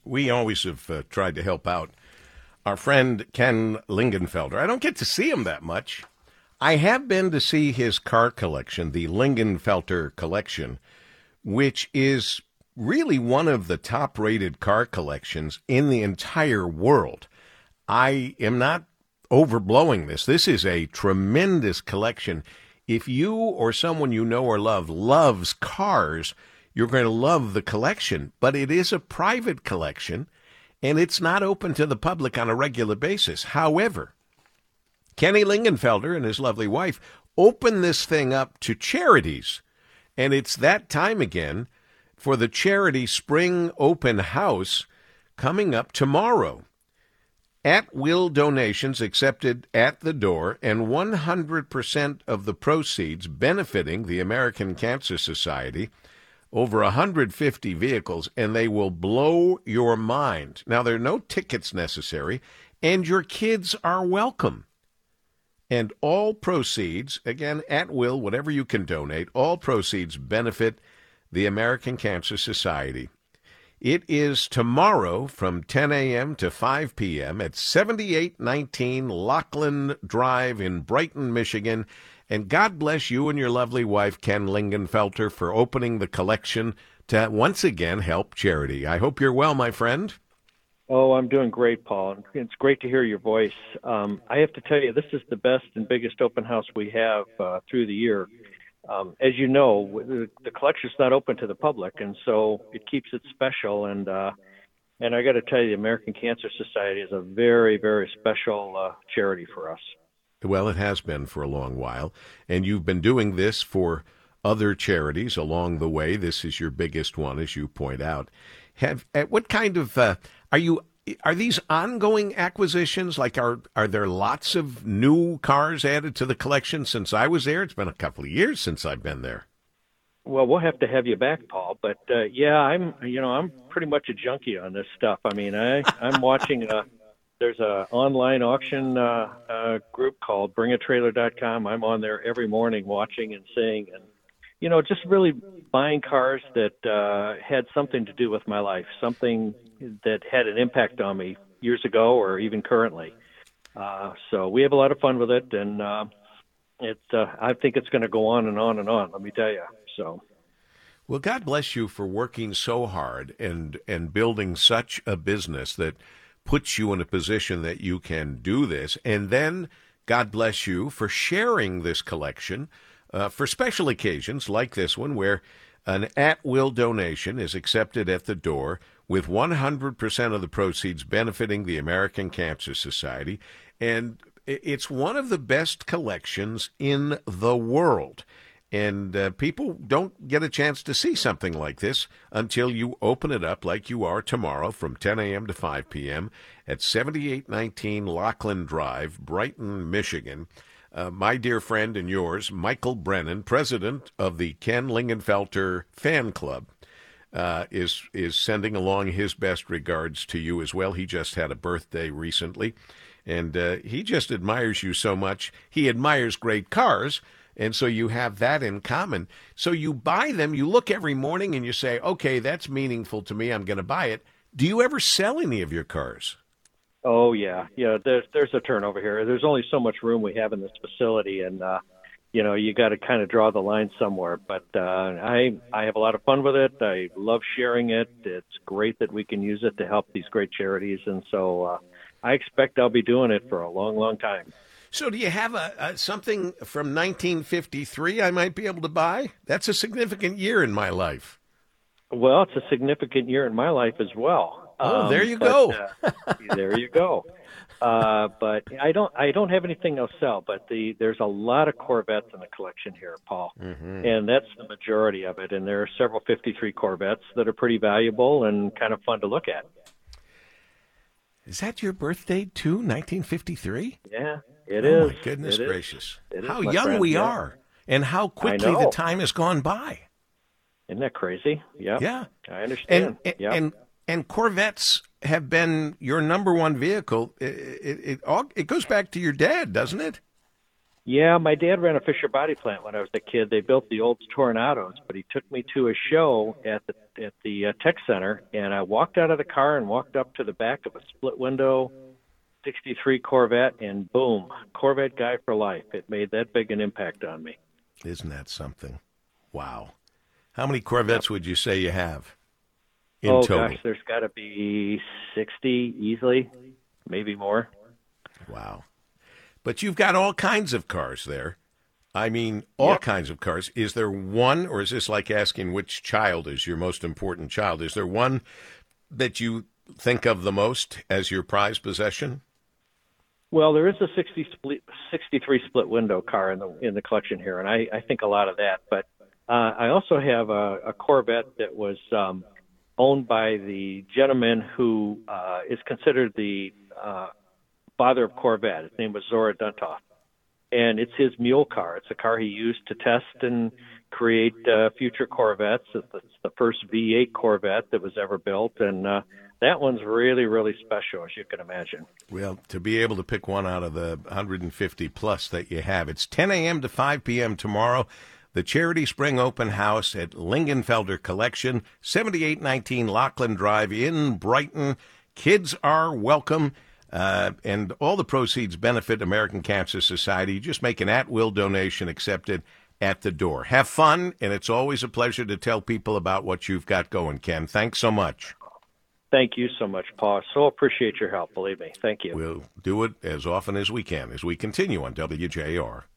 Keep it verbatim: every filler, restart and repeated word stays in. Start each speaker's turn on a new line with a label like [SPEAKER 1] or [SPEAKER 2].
[SPEAKER 1] We always have uh, tried to help out our friend Ken Lingenfelter. I don't get to see him that much. I have been to see his car collection, the Lingenfelter collection, which is really one of the top-rated car collections in the entire world. I am not overblowing this. This is a tremendous collection. If you or someone you know or love loves cars, you're going to love the collection. But it is a private collection, and it's not open to the public on a regular basis. However, Kenny Lingenfelter and his lovely wife opened this thing up to charities, and it's that time again for the charity Spring Open House coming up tomorrow. At-will donations accepted at the door, and one hundred percent of the proceeds benefiting the American Cancer Society. Over one hundred fifty vehicles, and they will blow your mind. Now, there are no tickets necessary, and your kids are welcome. And all proceeds, again, at will, whatever you can donate, all proceeds benefit the American Cancer Society. It is tomorrow from ten a.m. to five p.m. at seventy-eight nineteen Lachlan Drive in Brighton, Michigan. And God bless you and your lovely wife, Ken Lingenfelter, for opening the collection to once again help charity. I hope you're well, my friend.
[SPEAKER 2] Oh, I'm doing great, Paul. It's great to hear your voice. Um, I have to tell you, this is the best and biggest open house we have uh, through the year. Um, as you know, the, the collection's not open to the public, and so it keeps it special. And uh, and I got to tell you, the American Cancer Society is a very, very special uh, charity for us.
[SPEAKER 1] Well, it has been for a long while, and you've been doing this for other charities along the way. This is your biggest one, as you point out. Have uh, what kind of uh, are you? Are these ongoing acquisitions? Like, are are there lots of new cars added to the collection since I was there? It's been a couple of years since I've been there.
[SPEAKER 2] Well, we'll have to have you back, Paul. But uh, yeah, I'm you know I'm pretty much a junkie on this stuff. I mean, I I'm watching. Uh, there's a online auction uh, uh, group called bring a trailer dot com. I'm on there every morning watching and seeing, and you know, just really buying cars that uh, had something to do with my life, something that had an impact on me years ago or even currently. Uh, so we have a lot of fun with it, and uh, it, uh, I think it's going to go on and on and on, let me tell you. So,
[SPEAKER 1] well, God bless you for working so hard and, and building such a business that puts you in a position that you can do this. And then God bless you for sharing this collection uh, for special occasions like this one, where an at-will donation is accepted at the door, with one hundred percent of the proceeds benefiting the American Cancer Society. And it's one of the best collections in the world. And uh, people don't get a chance to see something like this until you open it up like you are tomorrow from ten a.m. to five p.m. at seventy-eight nineteen Lachlan Drive, Brighton, Michigan. Uh, my dear friend and yours, Michael Brennan, president of the Ken Lingenfelter Fan Club, Uh, is is sending along his best regards to you as well. He just had a birthday recently, and uh, he just admires you so much. He admires great cars, and so you have that in common. So you buy them, you look every morning, and you say, okay, that's meaningful to me, I'm going to buy it. Do you ever sell any of your cars?
[SPEAKER 2] Oh, yeah. Yeah, there's, there's a turnover here. There's only so much room we have in this facility, and uh you know, you got to kind of draw the line somewhere. But uh, I I have a lot of fun with it. I love sharing it. It's great that we can use it to help these great charities. And so uh, I expect I'll be doing it for a long, long time.
[SPEAKER 1] So do you have a, a something from nineteen fifty-three I might be able to buy? That's a significant year in my life.
[SPEAKER 2] Well, it's a significant year in my life as well.
[SPEAKER 1] Oh,
[SPEAKER 2] um,
[SPEAKER 1] there you
[SPEAKER 2] but,
[SPEAKER 1] go.
[SPEAKER 2] uh, there you go. Uh, but I don't, I don't have anything to sell, but the, there's a lot of Corvettes in the collection here, Paul, mm-hmm. and that's the majority of it. And there are several fifty-three Corvettes that are pretty valuable and kind of fun to look at.
[SPEAKER 1] Is that your birthday too, nineteen fifty-three?
[SPEAKER 2] Yeah, it
[SPEAKER 1] oh
[SPEAKER 2] is.
[SPEAKER 1] my goodness
[SPEAKER 2] it
[SPEAKER 1] gracious.
[SPEAKER 2] Is.
[SPEAKER 1] How
[SPEAKER 2] is,
[SPEAKER 1] young
[SPEAKER 2] friend.
[SPEAKER 1] we
[SPEAKER 2] yeah.
[SPEAKER 1] are, and how quickly the time has gone by.
[SPEAKER 2] Isn't that crazy? Yep.
[SPEAKER 1] Yeah.
[SPEAKER 2] I understand.
[SPEAKER 1] And, and,
[SPEAKER 2] yep.
[SPEAKER 1] and, and Corvettes have been your number one vehicle. It, it, it, all, it goes back to your dad, doesn't it?
[SPEAKER 2] Yeah, my dad ran a Fisher body plant when I was a kid. They built the old Tornados, but he took me to a show at the at the uh, tech center, and I walked out of the car and walked up to the back of a split window sixty-three Corvette, and boom, Corvette guy for life. It made that big an impact on me.
[SPEAKER 1] Isn't that something? Wow. How many Corvettes would you say you have in
[SPEAKER 2] oh,
[SPEAKER 1] total?
[SPEAKER 2] gosh, there's got to be sixty easily, maybe more.
[SPEAKER 1] Wow. But you've got all kinds of cars there. I mean, all
[SPEAKER 2] Yep.
[SPEAKER 1] kinds of cars. Is there one, or is this like asking which child is your most important child? Is there one that you think of the most as your prized possession?
[SPEAKER 2] Well, there is a sixty split, sixty-three split window car in the in the collection here, and I, I think a lot of that. But uh, I also have a, a Corvette that was um, owned by the gentleman who uh, is considered the uh, father of Corvette. His name was Zora Duntoff, and it's his mule car. It's a car he used to test and create uh, future Corvettes. It's the, it's the first V eight Corvette that was ever built, and uh, that one's really, really special, as you can imagine.
[SPEAKER 1] Well, to be able to pick one out of the one hundred fifty plus that you have, it's ten a.m. to five p.m. tomorrow. The Charity Spring Open House at Lingenfelter Collection, seventy-eight nineteen Lockland Drive in Brighton. Kids are welcome. Uh, and all the proceeds benefit American Cancer Society. Just make an at-will donation accepted at the door. Have fun, and it's always a pleasure to tell people about what you've got going, Ken. Thanks so much.
[SPEAKER 2] Thank you so much, Paul. So appreciate your help, believe me. Thank you.
[SPEAKER 1] We'll do it as often as we can as we continue on W J R.